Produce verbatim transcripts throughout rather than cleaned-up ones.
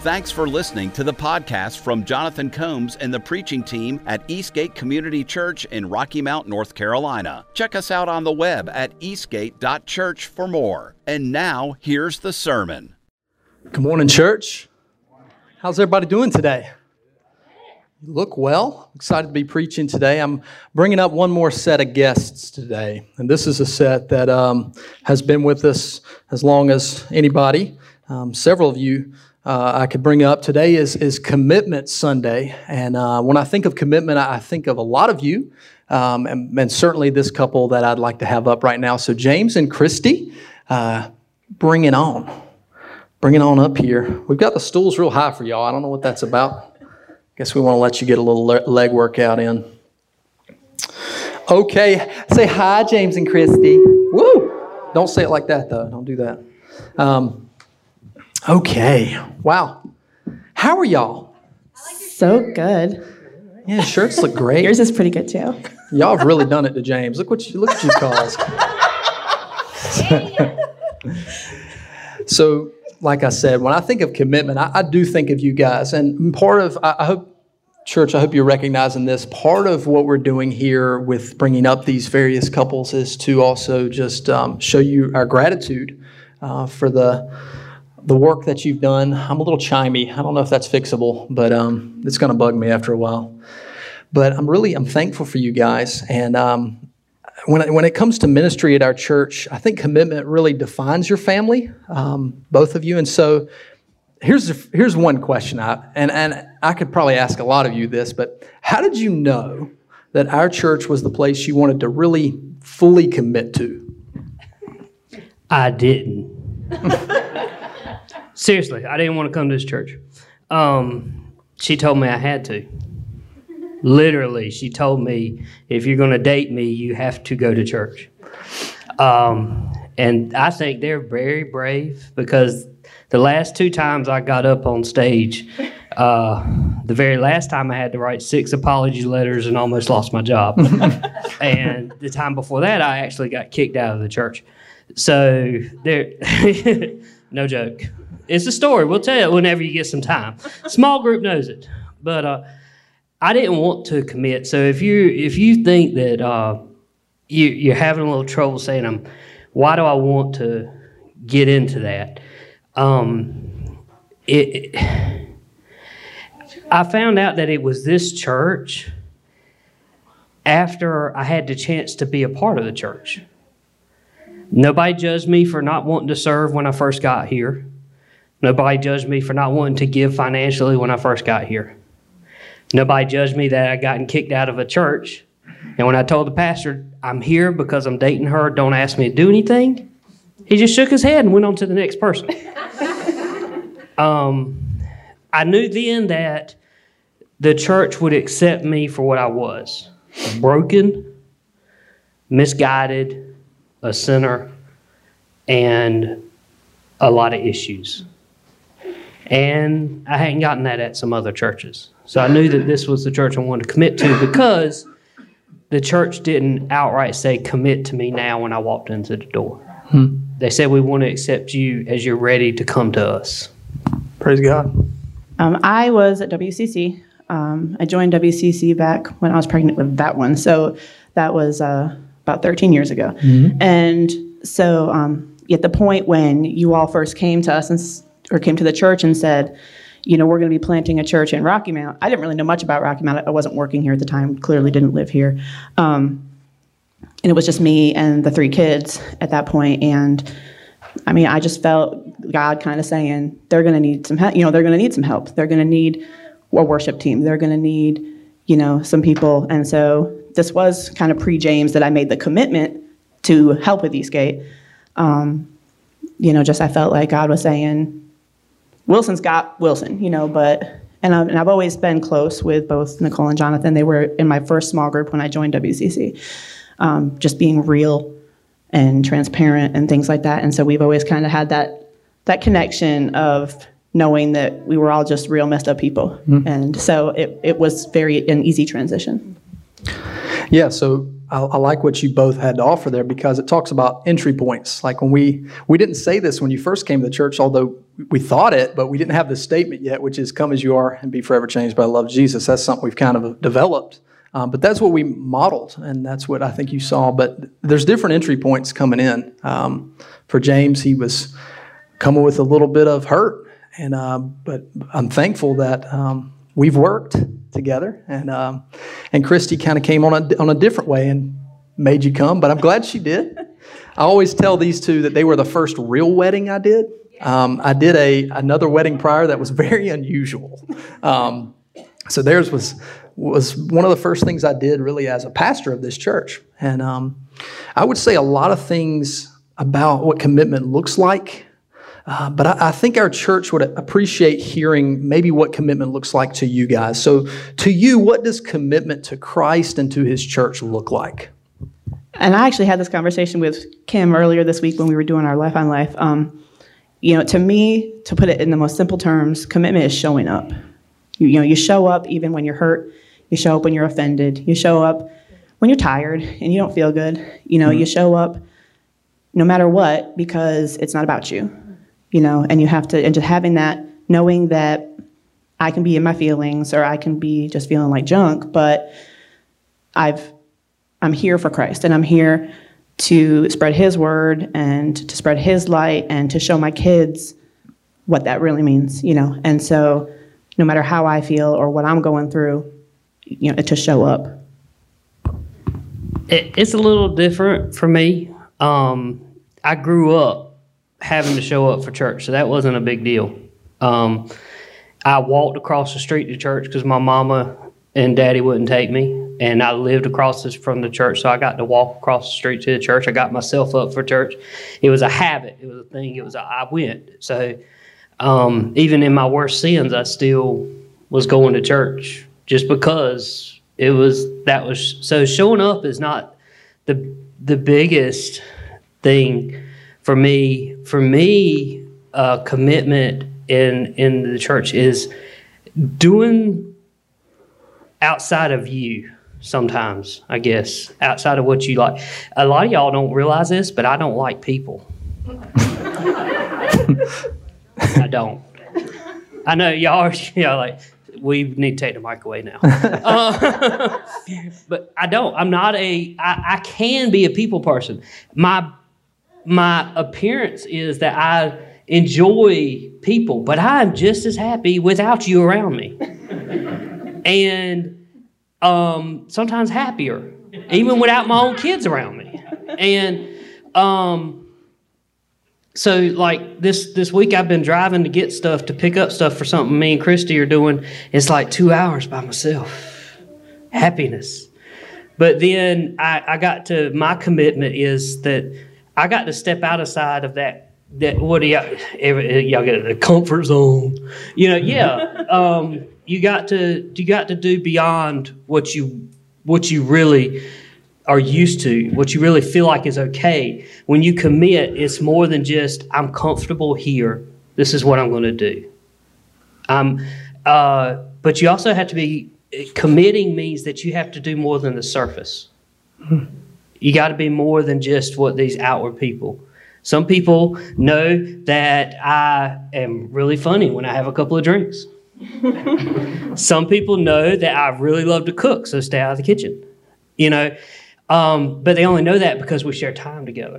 Thanks for listening to the podcast from Jonathan Combs and the preaching team at Eastgate Community Church in Rocky Mount, North Carolina. Check us out on the web at eastgate dot church for more. And now, here's the sermon. Good morning, church. How's everybody doing today? You look well. Excited to be preaching today. I'm bringing up one more set of guests today. And this is a set that um, has been with us as long as anybody. Um, several of you uh, I could bring up. Today is, is Commitment Sunday. And uh, when I think of commitment, I think of a lot of you. Um, and, and certainly this couple that I'd like to have up right now. So James and Christy, uh, bring it on. Bring it on up here. We've got the stools real high for y'all. I don't know what that's about. Guess we want to let you get a little leg workout in. Okay. Say hi, James and Christy. Woo! Don't say it like that, though. Don't do that. Um, okay. Wow. How are y'all? So good. Yeah, shirts look great. Yours is pretty good, too. Y'all have really done it to James. Look what you, look what you caused. So, like I said, when I think of commitment, I, I do think of you guys. And part of, I, I hope, church, I hope you're recognizing this. Part of what we're doing here with bringing up these various couples is to also just um, show you our gratitude uh, for the the work that you've done. I'm a little chimey. I don't know if that's fixable, but um, it's going to bug me after a while. But I'm really, I'm thankful for you guys. And um, when it, when it comes to ministry at our church, I think commitment really defines your family, um, both of you. And so here's here's one question, I, and, and I could probably ask a lot of you this, but how did you know that our church was the place you wanted to really fully commit to? I didn't. Seriously, I didn't want to come to this church. Um, she told me I had to. Literally, she told me, if you're going to date me, you have to go to church. Um, and I think they're very brave, because the last two times I got up on stage, uh, the very last time I had to write six apology letters and almost lost my job. And the time before that, I actually got kicked out of the church. So, there, no joke. It's a story. We'll tell you whenever you get some time. Small group knows it. But uh, I didn't want to commit. So if you if you think that uh, you, you're having a little trouble saying, um, why do I want to get into that? Um, it, it, I found out that it was this church after I had the chance to be a part of the church. Nobody judged me for not wanting to serve when I first got here. Nobody judged me for not wanting to give financially when I first got here. Nobody judged me that I gotten kicked out of a church. And when I told the pastor, I'm here because I'm dating her, don't ask me to do anything, he just shook his head and went on to the next person. um, I knew then that the church would accept me for what I was. Broken, misguided, a sinner, and a lot of issues. And I hadn't gotten that at some other churches. So I knew that this was the church I wanted to commit to, because the church didn't outright say, commit to me now, when I walked into the door. Hmm. They said, we want to accept you as you're ready to come to us. Praise God. Um, I was at W C C. Um, I joined W C C back when I was pregnant with that one. So that was uh, about thirteen years ago. Mm-hmm. And so um, at the point when you all first came to us and or came to the church and said, you know, we're going to be planting a church in Rocky Mount. I didn't really know much about Rocky Mount. I wasn't working here at the time, clearly didn't live here. Um, and it was just me and the three kids at that point. And I mean, I just felt God kind of saying, they're going to need some help. You know, they're going to need some help. They're going to need a worship team. They're going to need, you know, some people. And so this was kind of pre-James that I made the commitment to help with Eastgate. Um, you know, just I felt like God was saying, Wilson's got Wilson, you know, but, and I've, and I've always been close with both Nicole and Jonathan. They were in my first small group when I joined W C C, um, just being real and transparent and things like that. And so we've always kind of had that, that connection of knowing that we were all just real messed up people. Mm-hmm. And so it, it was very an easy transition. Yeah, so I, I like what you both had to offer there, because it talks about entry points. Like when we, we didn't say this when you first came to the church, although we thought it, but we didn't have the statement yet, which is come as you are and be forever changed by the love of Jesus. That's something we've kind of developed. Um, but that's what we modeled, and that's what I think you saw. But there's different entry points coming in. Um, for James, he was coming with a little bit of hurt, and uh, but I'm thankful that um, we've worked together. And um, and Christy kind of came on a, on a different way and made you come, but I'm glad she did. I always tell these two that they were the first real wedding I did. Um, I did a another wedding prior that was very unusual. Um, so theirs was was one of the first things I did really as a pastor of this church. And um, I would say a lot of things about what commitment looks like, uh, but I, I think our church would appreciate hearing maybe what commitment looks like to you guys. So to you, what does commitment to Christ and to his church look like? And I actually had this conversation with Kim earlier this week when we were doing our Life on Life. Um, you know, to me, to put it in the most simple terms, commitment is showing up. You, you know, you show up even when you're hurt. You show up when you're offended. You show up when you're tired and you don't feel good. You know, mm-hmm. you show up no matter what because it's not about you. You know, and you have to, and just having that, knowing that I can be in my feelings or I can be just feeling like junk, but I've, I'm here for Christ and I'm here to spread his word and to spread his light and to show my kids what that really means, you know. And so no matter how I feel or what I'm going through, you know, to show up. It, it's a little different for me. Um, I grew up having to show up for church, so that wasn't a big deal. Um, I walked across the street to church because my mama and daddy wouldn't take me, and I lived across this from the church, so I got to walk across the street to the church. I got myself up for church. It was a habit. It was a thing. It was a, I went. So um, even in my worst sins, I still was going to church. Just because it was, that was, so showing up is not the the biggest thing for me. For me, uh, commitment in in the church is doing outside of you sometimes, I guess, outside of what you like. A lot of y'all don't realize this, but I don't like people. I don't. I know y'all are, you know, like, we need to take the mic away now. uh, but I don't. I'm not a, I, I can be a people person. My, my appearance is that I enjoy people, but I'm just as happy without you around me. And um, sometimes happier, even without my own kids around me. And um, so like this this week I've been driving to get stuff, to pick up stuff for something me and Christy are doing. It's like two hours by myself. Happiness. But then I, I got to, my commitment is that I got to step outside of that, that what do y'all, y'all get the comfort zone. You know, yeah. Um, you got to you got to do beyond what you what you really are used to, what you really feel like is okay. When you commit, it's more than just, I'm comfortable here. This is what I'm going to do. Um, uh, but you also have to be, committing means that you have to do more than the surface. You got to be more than just what these outward people. Some people know that I am really funny when I have a couple of drinks. Some people know that I really love to cook, so stay out of the kitchen. You know, Um, but they only know that because we share time together.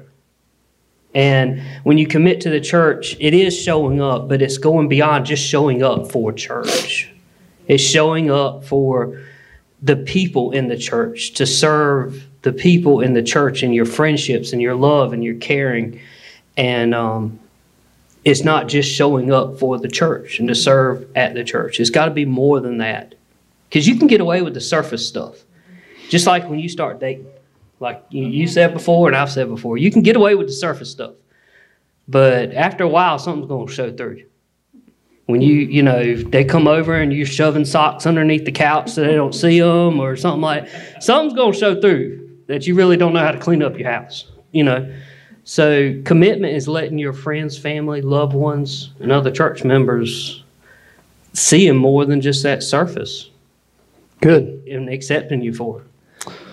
And when you commit to the church, it is showing up, but it's going beyond just showing up for church. It's showing up for the people in the church, to serve the people in the church and your friendships and your love and your caring. And um, it's not just showing up for the church and to serve at the church. It's got to be more than that. Because you can get away with the surface stuff. Just like when you start dating. Like you, you said before and I've said before, you can get away with the surface stuff. But after a while, something's going to show through. When you, you know, they come over and you're shoving socks underneath the couch so they don't see them or something like that, something's going to show through that you really don't know how to clean up your house, you know. So commitment is letting your friends, family, loved ones, and other church members see them more than just that surface. Good. And accepting you for it.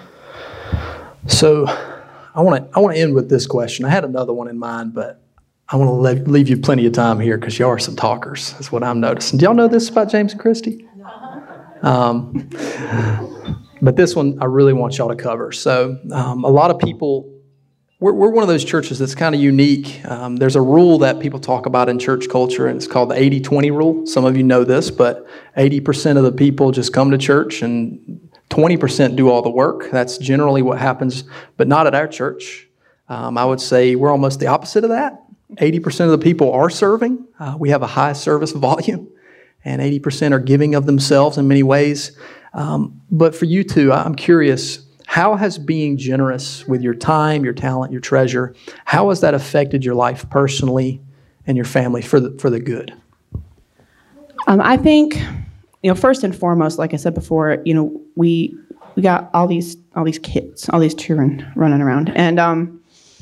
So I want to I want to end with this question. I had another one in mind, but I want to leave, leave you plenty of time here because y'all are some talkers. That's what I'm noticing. Do y'all know this about James and Christy? Um, but this one I really want y'all to cover. So um, a lot of people, we're, we're one of those churches that's kind of unique. Um, there's a rule that people talk about in church culture, and it's called the eighty twenty rule. Some of you know this, but eighty percent of the people just come to church and twenty percent do all the work. That's generally what happens, but not at our church. Um, I would say we're almost the opposite of that. eighty percent of the people are serving. Uh, we have a high service volume, and eighty percent are giving of themselves in many ways. Um, but for you two, I'm curious, how has being generous with your time, your talent, your treasure, how has that affected your life personally and your family for the, for the good? Um, I think, you know, first and foremost, like I said before, you know, we we got all these all these kids, all these children running around, and um,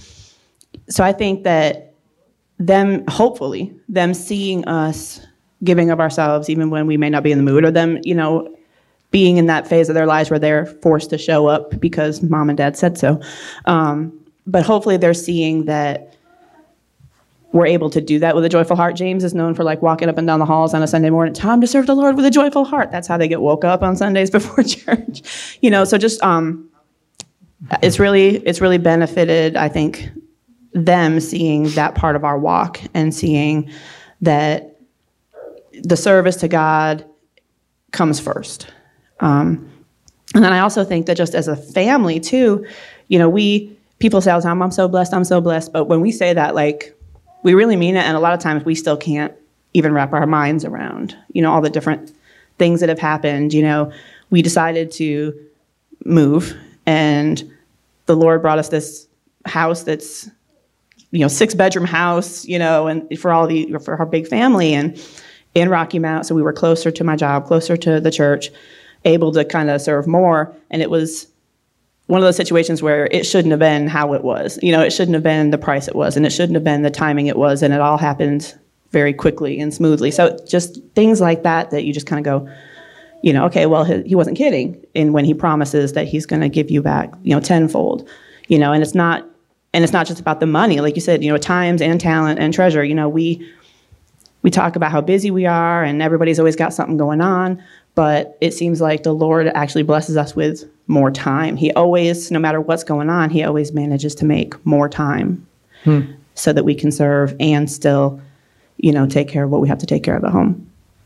so I think that them, hopefully, them seeing us giving of ourselves, even when we may not be in the mood, or them, you know, being in that phase of their lives where they're forced to show up because mom and dad said so. Um, but hopefully they're seeing that we're able to do that with a joyful heart. James is known for like walking up and down the halls on a Sunday morning, time to serve the Lord with a joyful heart. That's how they get woke up on Sundays before church. You know, so just, um, it's really, it's really benefited, I think, them seeing that part of our walk and seeing that the service to God comes first. Um, and then I also think that just as a family too, you know, we, people say all the time, I'm so blessed, I'm so blessed. But when we say that, like, we really mean it. And a lot of times we still can't even wrap our minds around, you know, all the different things that have happened. You know, we decided to move, and the Lord brought us this house that's, you know, six bedroom house, you know, and for all the, for our big family, and in Rocky Mount. So we were closer to my job, closer to the church, able to kind of serve more. And it was one of those situations where it shouldn't have been how it was. You know, it shouldn't have been the price it was, and it shouldn't have been the timing it was. And it all happened very quickly and smoothly. So just things like that, that you just kind of go, you know, okay, well, he, he wasn't kidding. And when he promises that he's going to give you back, you know, tenfold, you know, and it's not, and it's not just about the money. Like you said, you know, times and talent and treasure. You know, we, we talk about how busy we are and everybody's always got something going on, but it seems like the Lord actually blesses us with more time. He always, no matter what's going on, he always manages to make more time hmm. so that we can serve and still, you know, take care of what we have to take care of at home.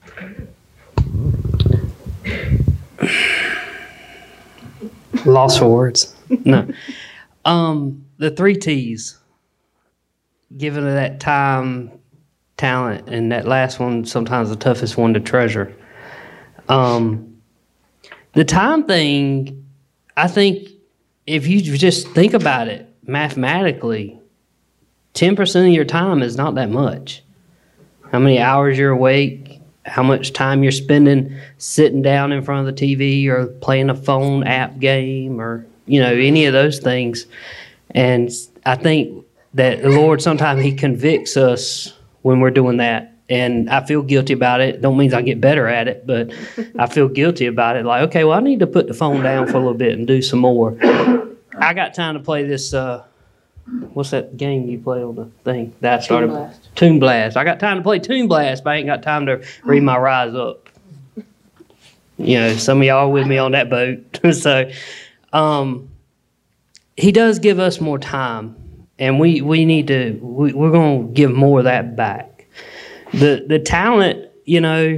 Lost for words. No. Um, the three T's, given that time, talent, and that last one, sometimes the toughest one to treasure. Um, the time thing, I think if you just think about it mathematically, ten percent of your time is not that much. How many hours you're awake, how much time you're spending sitting down in front of the T V or playing a phone app game, or, you know, any of those things. And I think that the Lord, sometimes he convicts us when we're doing that. And I feel guilty about it. Don't mean I get better at it, but I feel guilty about it. Like, okay, well, I need to put the phone down for a little bit and do some more. I got time to play this, uh, what's that game you play on the thing that I started? Toon Blast. Toon Blast. I got time to play Toon Blast, but I ain't got time to read my Rise Up. You know, some of y'all are with me on that boat. So um, he does give us more time, and we, we need to, we, we're going to give more of that back. The the talent, you know,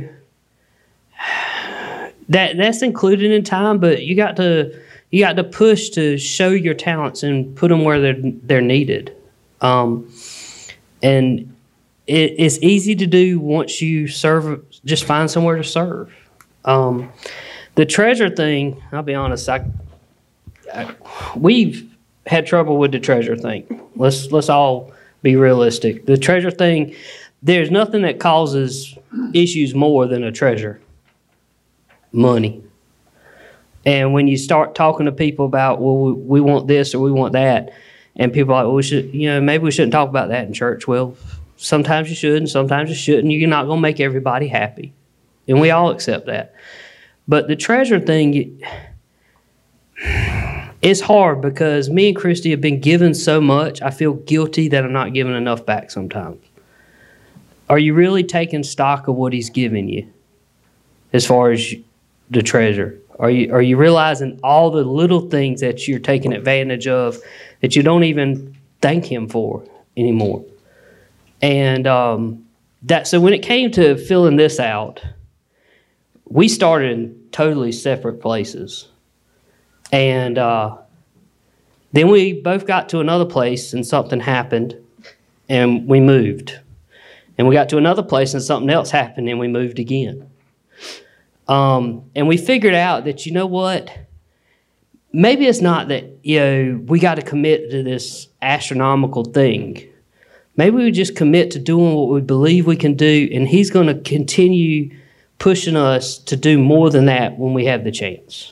that that's included in time, but you got to you got to push to show your talents and put them where they're they're needed. Um, and it, it's easy to do once you serve. Just find somewhere to serve. Um, the treasure thing, I'll be honest, I, I we've had trouble with the treasure thing. Let's let's all be realistic. The treasure thing. There's nothing that causes issues more than a treasure. Money. And when you start talking to people about, well, we, we want this or we want that, and people are like, well, we should, you know, maybe we shouldn't talk about that in church. Well, sometimes you should and sometimes you shouldn't. You're not going to make everybody happy. And we all accept that. But the treasure thing, you, It's hard because me and Christy have been given so much, I feel guilty that I'm not giving enough back sometimes. Are you really taking stock of what he's giving you as far as the treasure? Are you are you realizing all the little things that you're taking advantage of that you don't even thank him for anymore? And um, that so when it came to filling this out, we started in totally separate places. And uh, then we both got to another place and something happened and we moved. And we got to another place and something else happened and we moved again. Um, and we figured out that, you know what, maybe it's not that, you know, we got to commit to this astronomical thing. Maybe we just commit to doing what we believe we can do, and he's going to continue pushing us to do more than that when we have the chance.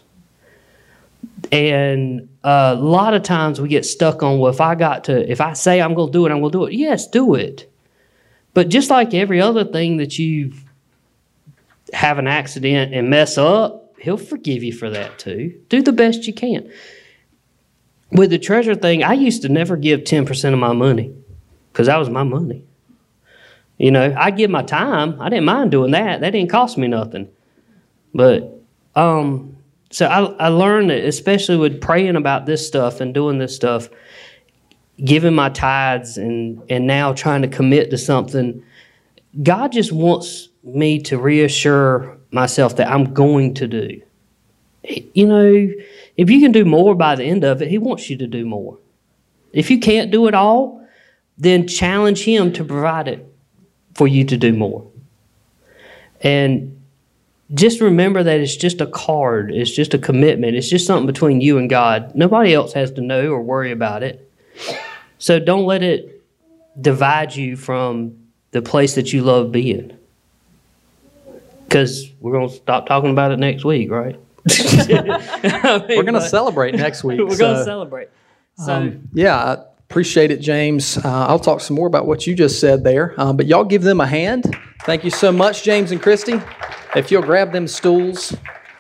And uh, a lot of times we get stuck on, well, if I got to, if I say I'm going to do it, I'm going to do it. Yes, do it. But just like every other thing that you have an accident and mess up, he'll forgive you for that too. Do the best you can. With the treasure thing, I used to never give ten percent of my money because that was my money. You know, I give my time. I didn't mind doing that. That didn't cost me nothing. But um, so I, I learned that, especially with praying about this stuff and doing this stuff, giving my tithes and, and now trying to commit to something, God just wants me to reassure myself that I'm going to do. You know, if you can do more by the end of it, he wants you to do more. If you can't do it all, then challenge him to provide it for you to do more. And just remember that it's just a card. It's just a commitment. It's just something between you and God. Nobody else has to know or worry about it. So don't let it divide you from the place that you love being. Because we're going to stop talking about it next week, right? I mean, we're going to celebrate next week. We're so, going to celebrate. So um, yeah, I appreciate it, James. Uh, I'll talk some more about what you just said there. Um, but y'all give them a hand. Thank you so much, James and Christy. If you'll grab them stools.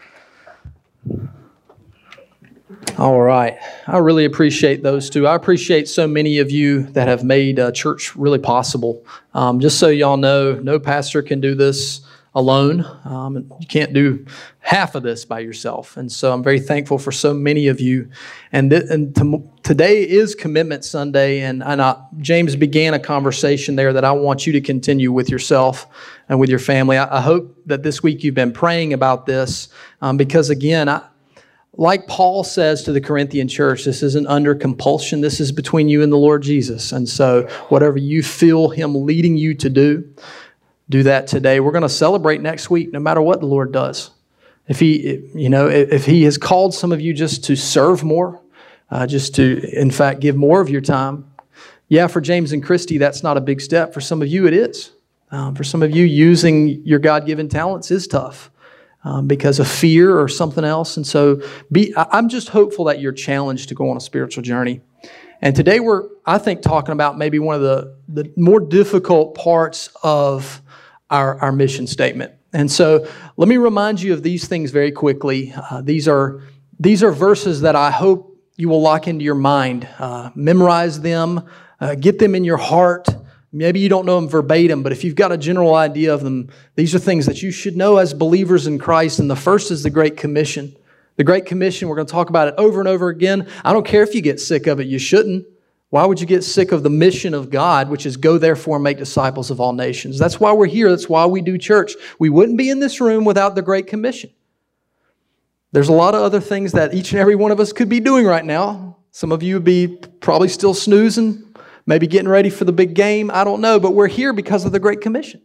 All right. I really appreciate those two. I appreciate so many of you that have made uh, church really possible. Um, just so y'all know, no pastor can do this alone. Um, you can't do half of this by yourself. And so I'm very thankful for so many of you. And, th- and to, today is Commitment Sunday, and, and I, James began a conversation there that I want you to continue with yourself and with your family. I, I hope that this week you've been praying about this um, because, again, I, like Paul says to the Corinthian church, this isn't under compulsion. This is between you and the Lord Jesus. And so whatever you feel him leading you to do, do that today. We're going to celebrate next week, no matter what the Lord does. If he, you know, if he has called some of you just to serve more, uh, just to, in fact, give more of your time. Yeah, for James and Christy, that's not a big step. For some of you, it is. Um, for some of you, using your God-given talents is tough um, because of fear or something else. And so, be. I'm just hopeful that you're challenged to go on a spiritual journey. And today we're, I think, talking about maybe one of the, the more difficult parts of Our, our mission statement. And so let me remind you of these things very quickly. Uh, these are these are verses that I hope you will lock into your mind. Uh, memorize them. Uh, get them in your heart. Maybe you don't know them verbatim, but if you've got a general idea of them, these are things that you should know as believers in Christ. And the first is the Great Commission. The Great Commission, we're going to talk about it over and over again. I don't care if you get sick of it. You shouldn't. Why would you get sick of the mission of God, which is go therefore and make disciples of all nations? That's why we're here. That's why we do church. We wouldn't be in this room without the Great Commission. There's a lot of other things that each and every one of us could be doing right now. Some of you would be probably still snoozing, maybe getting ready for the big game. I don't know, but we're here because of the Great Commission.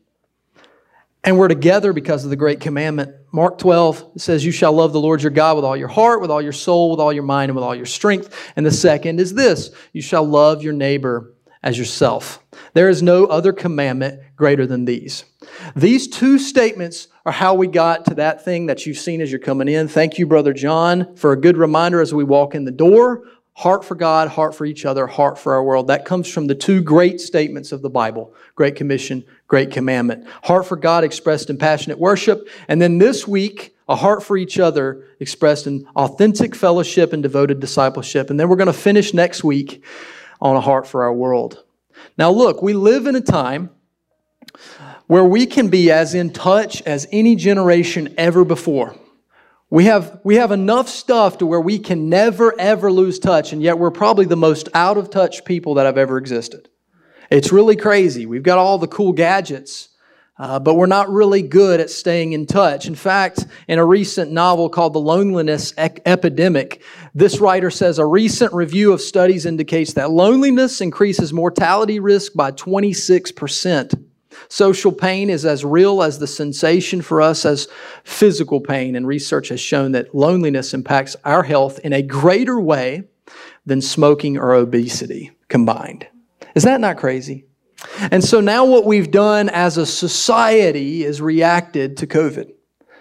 And we're together because of the Great Commandment. Mark twelve says, you shall love the Lord your God with all your heart, with all your soul, with all your mind, and with all your strength. And the second is this, you shall love your neighbor as yourself. There is no other commandment greater than these. These two statements are how we got to that thing that you've seen as you're coming in. Thank you, Brother John, for a good reminder as we walk in the door. Heart for God, heart for each other, heart for our world. That comes from the two great statements of the Bible. Great Commission, Great Commandment. Heart for God expressed in passionate worship. And then this week, a heart for each other expressed in authentic fellowship and devoted discipleship. And then we're going to finish next week on a heart for our world. Now look, we live in a time where we can be as in touch as any generation ever before. We have, we have enough stuff to where we can never, ever lose touch, and yet we're probably the most out-of-touch people that have ever existed. It's really crazy. We've got all the cool gadgets, uh, but we're not really good at staying in touch. In fact, in a recent novel called The Loneliness Ec- Epidemic, this writer says a recent review of studies indicates that loneliness increases mortality risk by twenty-six percent. Social pain is as real as the sensation for us as physical pain, and research has shown that loneliness impacts our health in a greater way than smoking or obesity combined. Is that not crazy? And so now what we've done as a society is reacted to COVID.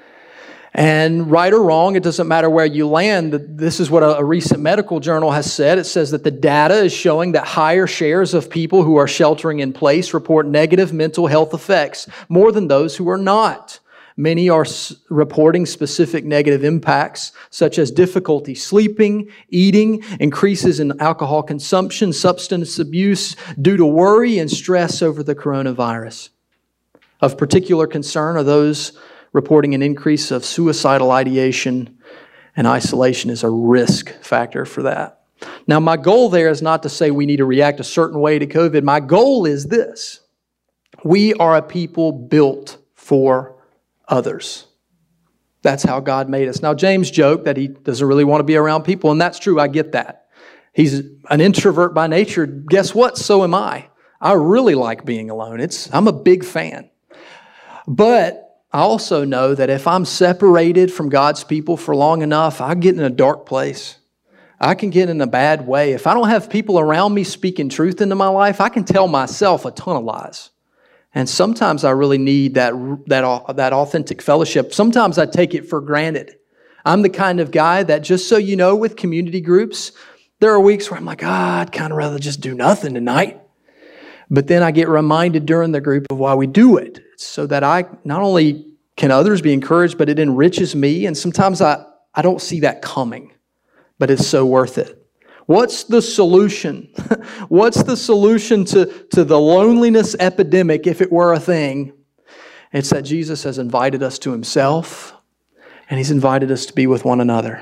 And right or wrong, it doesn't matter where you land. This is what a recent medical journal has said. It says that the data is showing that higher shares of people who are sheltering in place report negative mental health effects more than those who are not. Many are reporting specific negative impacts, such as difficulty sleeping, eating, increases in alcohol consumption, substance abuse due to worry and stress over the coronavirus. Of particular concern are those reporting an increase of suicidal ideation, and isolation is a risk factor for that. Now, my goal there is not to say we need to react a certain way to COVID. My goal is this: we are a people built for others. That's how God made us. Now, James joked that he doesn't really want to be around people, and that's true. I get that. He's an introvert by nature. Guess what? So am I. I really like being alone. It's I'm a big fan. But I also know that if I'm separated from God's people for long enough, I get in a dark place. I can get in a bad way. If I don't have people around me speaking truth into my life, I can tell myself a ton of lies. And sometimes I really need that, that, that authentic fellowship. Sometimes I take it for granted. I'm the kind of guy that, just so you know, with community groups, there are weeks where I'm like, ah, I'd kind of rather just do nothing tonight. But then I get reminded during the group of why we do it, so that I not only can others be encouraged, but it enriches me. And sometimes I, I don't see that coming, but it's so worth it. What's the solution? What's the solution to, to the loneliness epidemic, if it were a thing? It's that Jesus has invited us to Himself, and He's invited us to be with one another.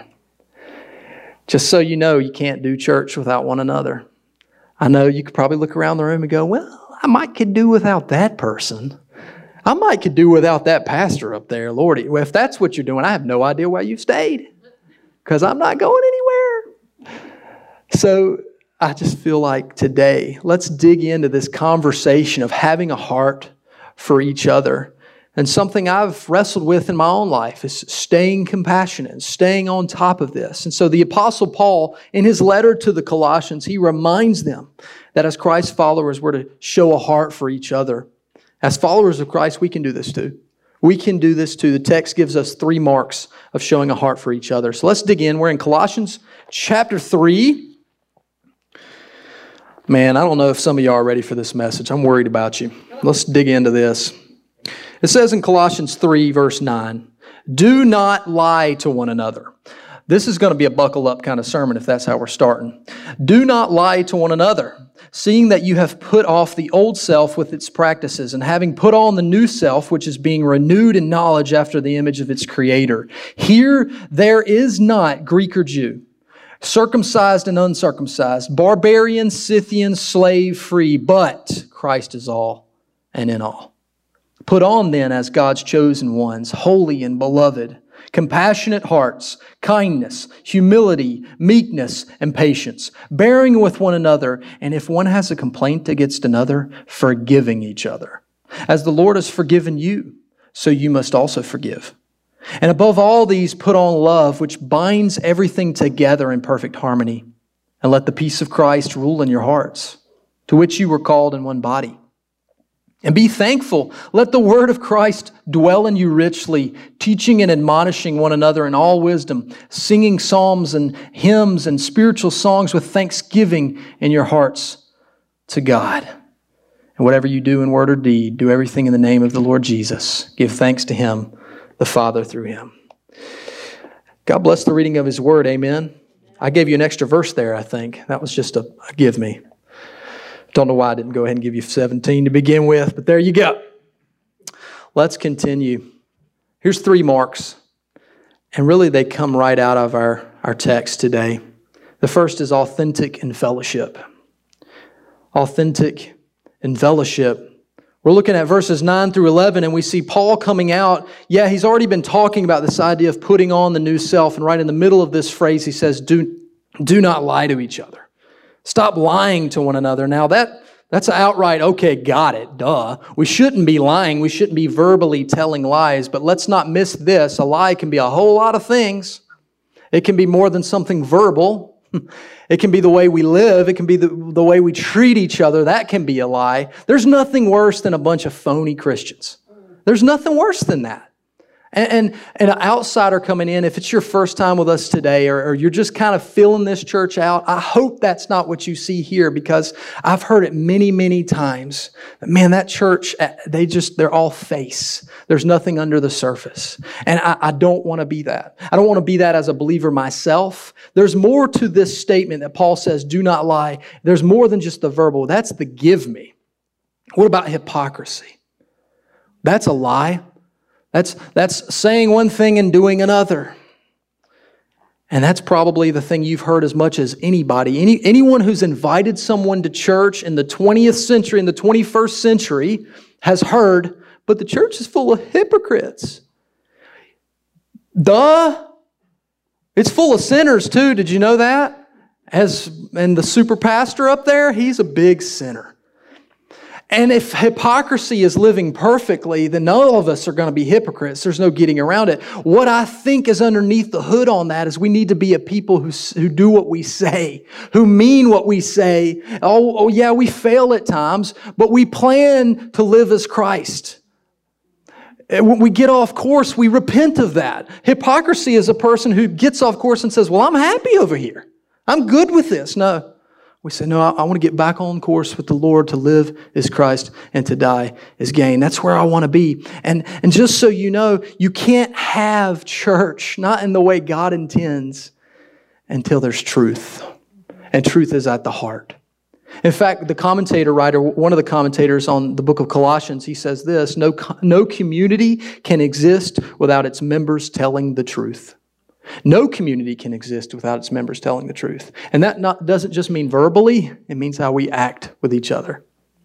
Just so you know, you can't do church without one another. I know you could probably look around the room and go, well, I might could do without that person. I might could do without that pastor up there, Lordy. Well, if that's what you're doing, I have no idea why you've stayed, because I'm not going anywhere. So I just feel like today, let's dig into this conversation of having a heart for each other. And something I've wrestled with in my own life is staying compassionate and staying on top of this. And so the Apostle Paul, in his letter to the Colossians, he reminds them that as Christ's followers, we're to show a heart for each other. As followers of Christ, we can do this too. We can do this too. The text gives us three marks of showing a heart for each other. So let's dig in. We're in Colossians chapter three. Man, I don't know if some of y'all are ready for this message. I'm worried about you. Let's dig into this. It says in Colossians three, verse nine, do not lie to one another. This is going to be a buckle up kind of sermon if that's how we're starting. Do not lie to one another, seeing that you have put off the old self with its practices, and having put on the new self, which is being renewed in knowledge after the image of its Creator. Here there is not Greek or Jew, circumcised and uncircumcised, barbarian, Scythian, slave, free, but Christ is all and in all. Put on then as God's chosen ones, holy and beloved, compassionate hearts, kindness, humility, meekness, and patience, bearing with one another, and if one has a complaint against another, forgiving each other. As the Lord has forgiven you, so you must also forgive. And above all these, put on love, which binds everything together in perfect harmony. And let the peace of Christ rule in your hearts, to which you were called in one body. And be thankful. Let the word of Christ dwell in you richly, teaching and admonishing one another in all wisdom, singing psalms and hymns and spiritual songs with thanksgiving in your hearts to God. And whatever you do in word or deed, do everything in the name of the Lord Jesus. Give thanks to Him, the Father, through Him. God bless the reading of His Word. Amen. I gave you an extra verse there, I think. That was just a, a give me. Don't know why I didn't go ahead and give you seventeen to begin with, but there you go. Let's continue. Here's three marks, and really they come right out of our, our text today. The first is authentic in fellowship. Authentic in fellowship. We're looking at verses nine through eleven, and we see Paul coming out. Yeah, he's already been talking about this idea of putting on the new self, and right in the middle of this phrase, he says, do, do not lie to each other. Stop lying to one another. Now, that that's outright, okay, got it, duh. We shouldn't be lying. We shouldn't be verbally telling lies, but let's not miss this. A lie can be a whole lot of things. It can be more than something verbal. It can be the way we live. It can be the, the way we treat each other. That can be a lie. There's nothing worse than a bunch of phony Christians. There's nothing worse than that. And, and, and an outsider coming in, if it's your first time with us today, or, or you're just kind of filling this church out, I hope that's not what you see here, because I've heard it many, many times. Man, that church, they just, they're all face. There's nothing under the surface. And I, I don't want to be that. I don't want to be that as a believer myself. There's more to this statement that Paul says, do not lie. There's more than just the verbal. That's the give me. What about hypocrisy? That's a lie. That's, that's saying one thing and doing another. And that's probably the thing you've heard as much as anybody. Any, anyone who's invited someone to church in the twentieth century, in the twenty-first century, has heard, but the church is full of hypocrites. Duh. It's full of sinners too. Did you know that? As, and the super pastor up there, he's a big sinner. And if hypocrisy is living perfectly, then none of us are going to be hypocrites. There's no getting around it. What I think is underneath the hood on that is we need to be a people who, who do what we say, who mean what we say. Oh, oh, yeah, we fail at times, but we plan to live as Christ. When we get off course, we repent of that. Hypocrisy is a person who gets off course and says, well, I'm happy over here. I'm good with this. No. We say, no, I, I want to get back on course with the Lord. To live is Christ and to die is gain. That's where I want to be. And, and just so you know, you can't have church, not in the way God intends, until there's truth. And truth is at the heart. In fact, the commentator writer, one of the commentators on the book of Colossians, he says this, no, no community can exist without its members telling the truth. No community can exist without its members telling the truth. And that not, doesn't just mean verbally, it means how we act with each other.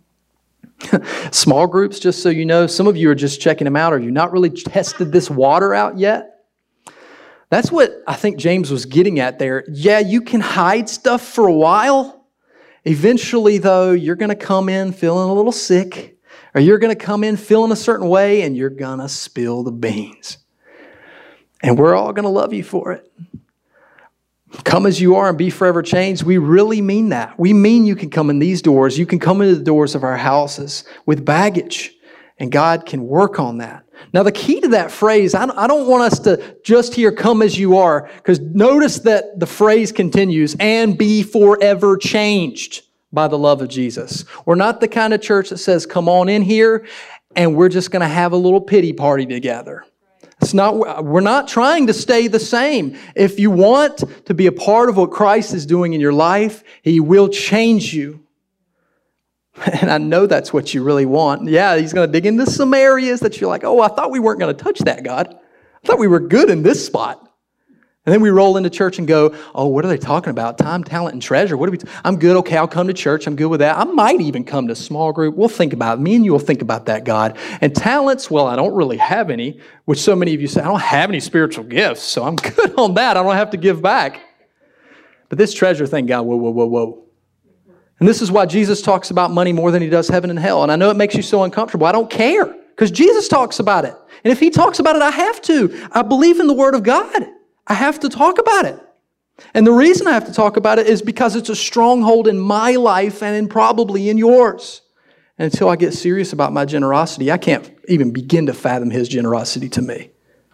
Small groups, just so you know, some of you are just checking them out. Or you've not really tested this water out yet. That's what I think James was getting at there. Yeah, you can hide stuff for a while. Eventually, though, you're going to come in feeling a little sick, or you're going to come in feeling a certain way, and you're going to spill the beans. And we're all going to love you for it. Come as you are and be forever changed. We really mean that. We mean you can come in these doors. You can come into the doors of our houses with baggage. And God can work on that. Now, the key to that phrase, I don't want us to just hear come as you are. Because notice that the phrase continues, and be forever changed by the love of Jesus. We're not the kind of church that says, come on in here and we're just going to have a little pity party together. It's not, we're not trying to stay the same. If you want to be a part of what Christ is doing in your life, He will change you. And I know that's what you really want. Yeah, He's going to dig into some areas that you're like, oh, I thought we weren't going to touch that, God. I thought we were good in this spot. And then we roll into church and go, oh, what are they talking about? Time, talent, and treasure. What are we? T- I'm good. Okay, I'll come to church. I'm good with that. I might even come to small group. We'll think about it. Me and you will think about that, God. And talents, well, I don't really have any, which so many of you say, I don't have any spiritual gifts, so I'm good on that. I don't have to give back. But this treasure thing, God, whoa, whoa, whoa, whoa. And this is why Jesus talks about money more than He does heaven and hell. And I know it makes you so uncomfortable. I don't care, because Jesus talks about it. And if He talks about it, I have to. I believe in the Word of God. I have to talk about it. And the reason I have to talk about it is because it's a stronghold in my life and in probably in yours. And until I get serious about my generosity, I can't even begin to fathom His generosity to me.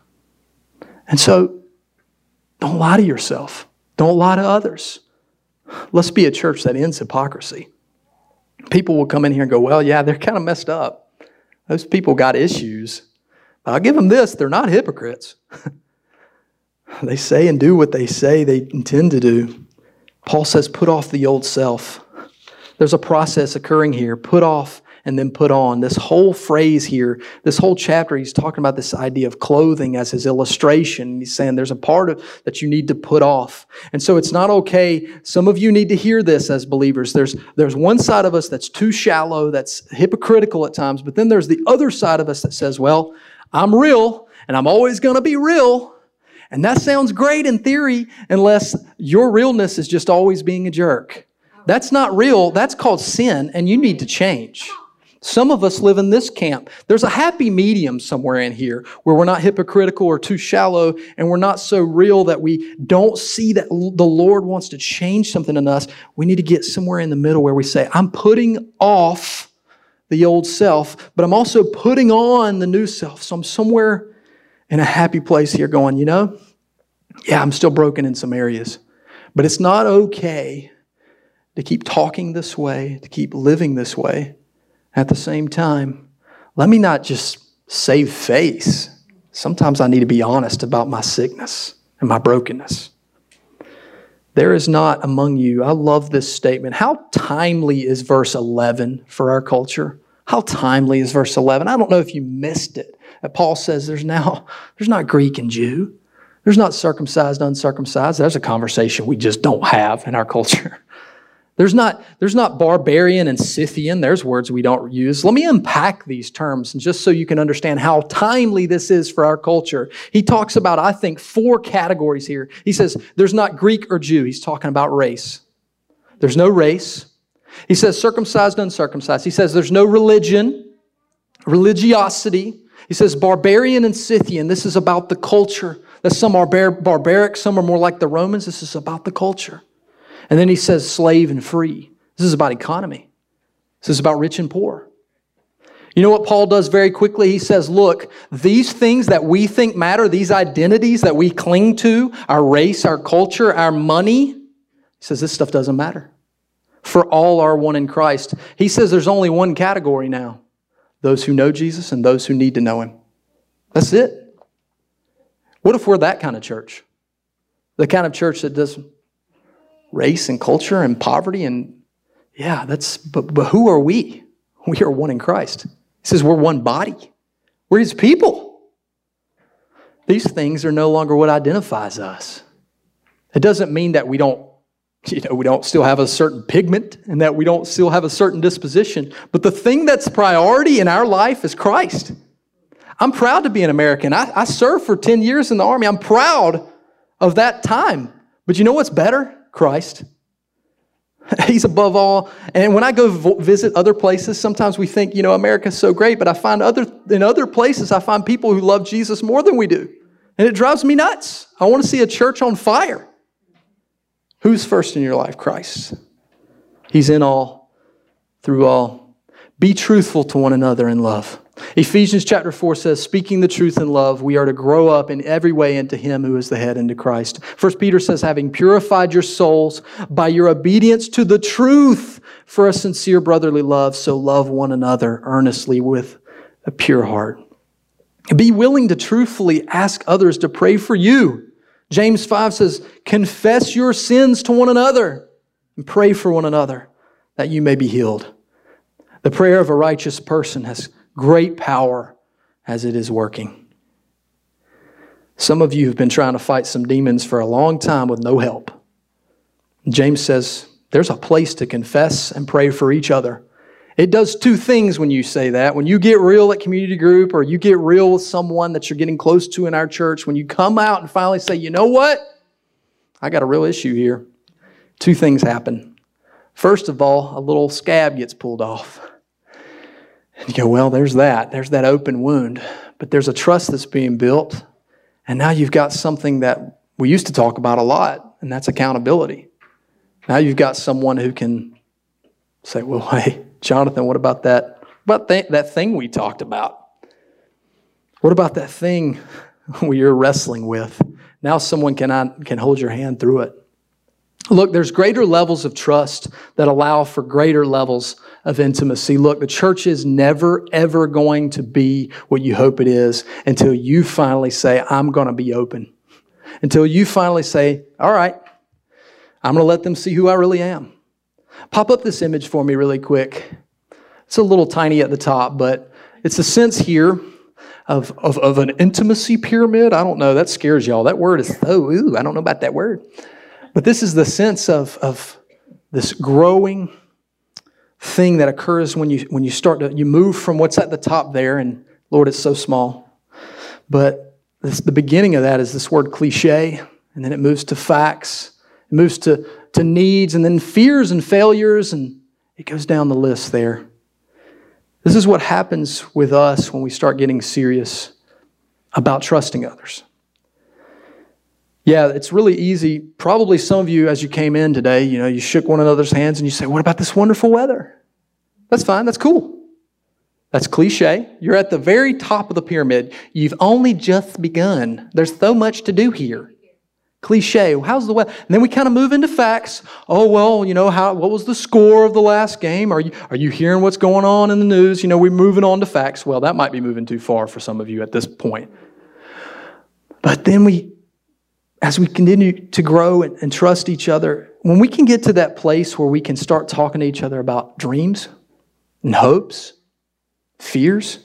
And so, don't lie to yourself. Don't lie to others. Let's be a church that ends hypocrisy. People will come in here and go, well, yeah, they're kind of messed up. Those people got issues. But I'll give them this, they're not hypocrites. They say and do what they say they intend to do. Paul says, put off the old self. There's a process occurring here. Put off and then put on. This whole phrase here, this whole chapter, he's talking about this idea of clothing as his illustration. He's saying there's a part of that you need to put off. And so it's not okay. Some of you need to hear this as believers. There's, there's one side of us that's too shallow, that's hypocritical at times, but then there's the other side of us that says, well, I'm real and I'm always going to be real. And that sounds great in theory unless your realness is just always being a jerk. That's not real. That's called sin, and you need to change. Some of us live in this camp. There's a happy medium somewhere in here where we're not hypocritical or too shallow, and we're not so real that we don't see that the Lord wants to change something in us. We need to get somewhere in the middle where we say, I'm putting off the old self, but I'm also putting on the new self. So I'm somewhere in a happy place here going, you know, yeah, I'm still broken in some areas, but it's not okay to keep talking this way, to keep living this way. At the same time, let me not just save face. Sometimes I need to be honest about my sickness and my brokenness. There is not among you, I love this statement. How timely is verse eleven for our culture? How timely is verse eleven? I don't know if you missed it. That Paul says there's now, there's not Greek and Jew. There's not circumcised, uncircumcised. There's a conversation we just don't have in our culture. There's not, there's not barbarian and Scythian. There's words we don't use. Let me unpack these terms and just so you can understand how timely this is for our culture. He talks about, I think, four categories here. He says there's not Greek or Jew. He's talking about race. There's no race. He says circumcised, uncircumcised. He says there's no religion, religiosity. He says barbarian and Scythian. This is about the culture. That some are bar- barbaric, some are more like the Romans. This is about the culture. And then he says slave and free. This is about economy. This is about rich and poor. You know what Paul does very quickly? He says, look, these things that we think matter, these identities that we cling to, our race, our culture, our money, he says this stuff doesn't matter. For all are one in Christ. He says there's only one category now. Those who know Jesus and those who need to know Him. That's it. What if we're that kind of church? The kind of church that does race and culture and poverty and yeah, that's, but, but who are we? We are one in Christ. He says we're one body. We're His people. These things are no longer what identifies us. It doesn't mean that we don't, you know, we don't still have a certain pigment and that we don't still have a certain disposition. But the thing that's priority in our life is Christ. I'm proud to be an American. I, I served for ten years in the Army. I'm proud of that time. But you know what's better? Christ. He's above all. And when I go vo- visit other places, sometimes we think, you know, America's so great, but I find other in other places, I find people who love Jesus more than we do. And it drives me nuts. I want to see a church on fire. Who's first in your life? Christ. He's in all, through all. Be truthful to one another in love. Ephesians chapter four says, speaking the truth in love, we are to grow up in every way into Him who is the head, into Christ. First Peter says, having purified your souls by your obedience to the truth for a sincere brotherly love, so love one another earnestly with a pure heart. Be willing to truthfully ask others to pray for you. James five says, confess your sins to one another and pray for one another that you may be healed. The prayer of a righteous person has great power as it is working. Some of you have been trying to fight some demons for a long time with no help. James says there's a place to confess and pray for each other. It does two things when you say that. When you get real at community group or you get real with someone that you're getting close to in our church, when you come out and finally say, you know what? I got a real issue here. Two things happen. First of all, a little scab gets pulled off. And you go, well, there's that. There's that open wound. But there's a trust that's being built. And now you've got something that we used to talk about a lot, and that's accountability. Now you've got someone who can say, well, hey, Jonathan, what about that? What about th- that thing we talked about? What about that thing we are wrestling with? Now someone can, can hold your hand through it. Look, there's greater levels of trust that allow for greater levels of intimacy. Look, the church is never, ever going to be what you hope it is until you finally say, I'm going to be open. until you finally say, all right, I'm going to let them see who I really am. Pop up this image for me really quick. It's a little tiny at the top, but it's a sense here of, of, of an intimacy pyramid. I don't know. That scares y'all. That word is, oh, ooh, I don't know about that word. But this is the sense of, of this growing thing that occurs when you when you start to, you move from what's at the top there, and Lord, it's so small. But this, the beginning of that is this word cliche, and then it moves to facts. It moves to, to needs, and then fears and failures, and it goes down the list there. This is what happens with us when we start getting serious about trusting others. Yeah, it's really easy. Probably some of you, as you came in today, you know, you shook one another's hands and you say, what about this wonderful weather? That's fine. That's cool. That's cliche. You're at the very top of the pyramid. You've only just begun. There's so much to do here. Cliche. How's the weather? And then we kind of move into facts. Oh, well, you know, how? What was the score of the last game? Are you are you hearing what's going on in the news? You know, we're moving on to facts. Well, that might be moving too far for some of you at this point. But then we, as we continue to grow and, and trust each other, when we can get to that place where we can start talking to each other about dreams and hopes, fears.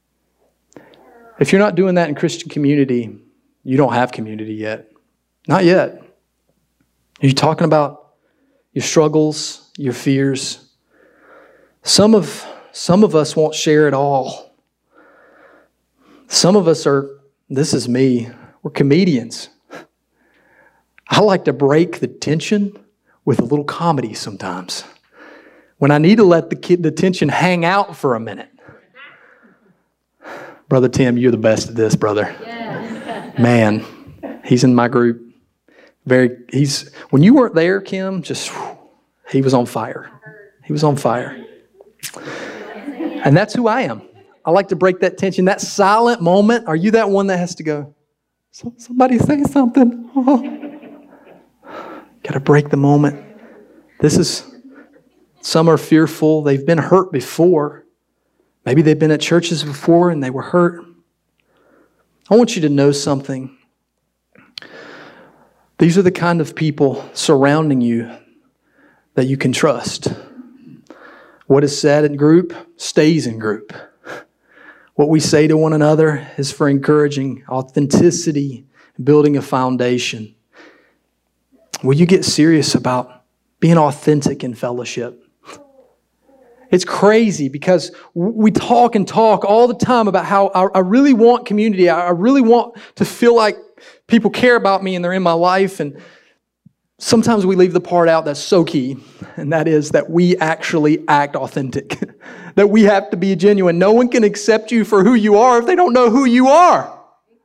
If you're not doing that in Christian community, you don't have community yet. Not yet. Are you talking about your struggles, your fears? Some of, some of us won't share it all. Some of us are, this is me, we're comedians. I like to break the tension with a little comedy sometimes. When I need to let the kid, the tension hang out for a minute. Brother Tim, you're the best at this, brother. Yeah. Man, he's in my group. Very, he's when you weren't there, Kim, just whew, he was on fire. He was on fire. And that's who I am. I like to break that tension, that silent moment. Are you that one that has to go, so, somebody say something? Oh. Got to break the moment. This is, some are fearful. They've been hurt before. Maybe they've been at churches before and they were hurt. I want you to know something. These are the kind of people surrounding you that you can trust. What is said in group stays in group. What we say to one another is for encouraging authenticity, building a foundation. Will you get serious about being authentic in fellowship? It's crazy because we talk and talk all the time about how I really want community. I really want to feel like people care about me and they're in my life. And sometimes we leave the part out that's so key. And that is that we actually act authentic. That we have to be genuine. No one can accept you for who you are if they don't know who you are.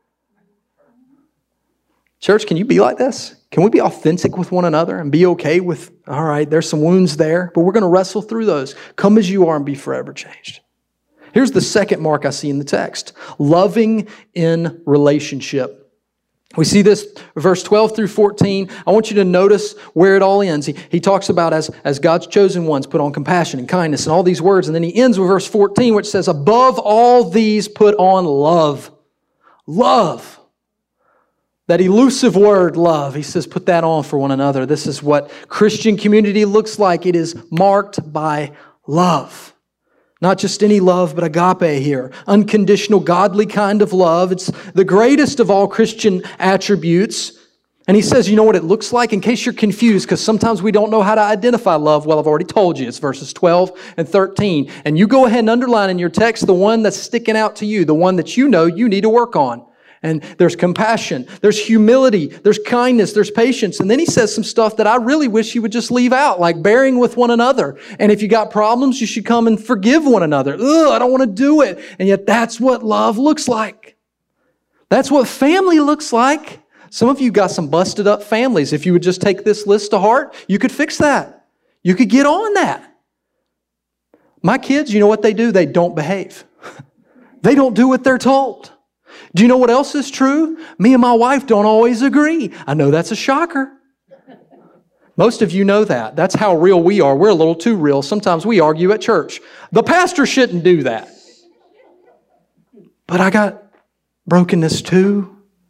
Church, can you be like this? Can we be authentic with one another and be okay with, all right, there's some wounds there, but we're going to wrestle through those. Come as you are and be forever changed. Here's the second mark I see in the text. Loving in relationship. We see this, verse twelve through fourteen. I want you to notice where it all ends. He, he talks about as, as God's chosen ones, put on compassion and kindness and all these words. And then he ends with verse fourteen, which says, above all these, put on love. Love. That elusive word, love. He says, put that on for one another. This is what Christian community looks like. It is marked by love. Not just any love, but agape here. Unconditional, godly kind of love. It's the greatest of all Christian attributes. And he says, you know what it looks like? In case you're confused, because sometimes we don't know how to identify love. Well, I've already told you. It's verses twelve and thirteen. And you go ahead and underline in your text the one that's sticking out to you, the one that you know you need to work on. And there's compassion, there's humility, there's kindness, there's patience. And then he says some stuff that I really wish he would just leave out, like bearing with one another. And if you got problems, you should come and forgive one another. Ugh, I don't want to do it. And yet that's what love looks like. That's what family looks like. Some of you got some busted up families. If you would just take this list to heart, you could fix that. You could get on that. My kids, you know what they do? They don't behave. They don't do what they're told. Do you know what else is true? Me and my wife don't always agree. I know that's a shocker. Most of you know that. That's how real we are. We're a little too real. Sometimes we argue at church. The pastor shouldn't do that. But I got brokenness too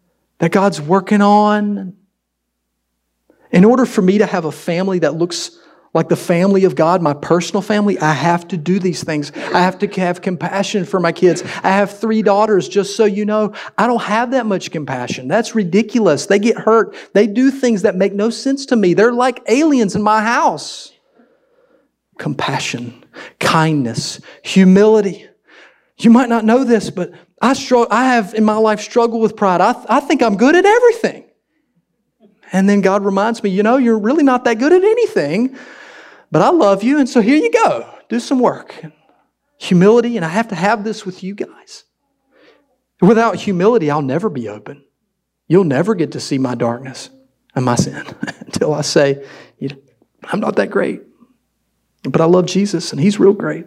that God's working on. In order for me to have a family that looks like the family of God, my personal family, I have to do these things. I have to have compassion for my kids. I have three daughters, just so you know. I don't have that much compassion. That's ridiculous. They get hurt. They do things that make no sense to me. They're like aliens in my house. Compassion, kindness, humility. You might not know this, but I struggle, I have in my life struggled with pride. I, th- I think I'm good at everything. And then God reminds me, you know, you're really not that good at anything, but I love you, and so here you go. Do some work. Humility, and I have to have this with you guys. Without humility, I'll never be open. You'll never get to see my darkness and my sin until I say, you know, I'm not that great, but I love Jesus, and He's real great.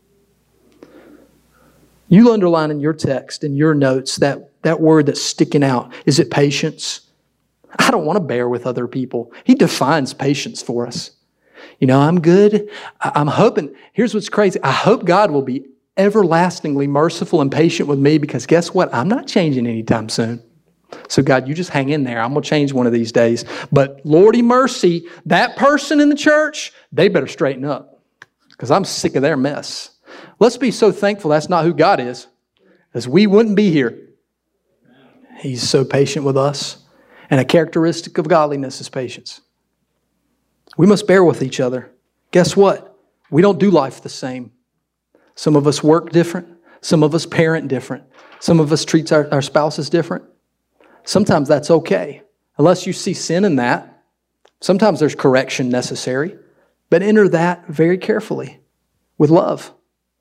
You underline in your text, in your notes, that, that word that's sticking out. Is it patience? I don't want to bear with other people. He defines patience for us. You know, I'm good. I'm hoping, here's what's crazy. I hope God will be everlastingly merciful and patient with me, because guess what? I'm not changing anytime soon. So God, you just hang in there. I'm going to change one of these days. But Lordy mercy, that person in the church, they better straighten up, because I'm sick of their mess. Let's be so thankful that's not who God is, as we wouldn't be here. He's so patient with us. And a characteristic of godliness is patience. We must bear with each other. Guess what? We don't do life the same. Some of us work different. Some of us parent different. Some of us treat our, our spouses different. Sometimes that's okay, unless you see sin in that. Sometimes there's correction necessary, but enter that very carefully with love.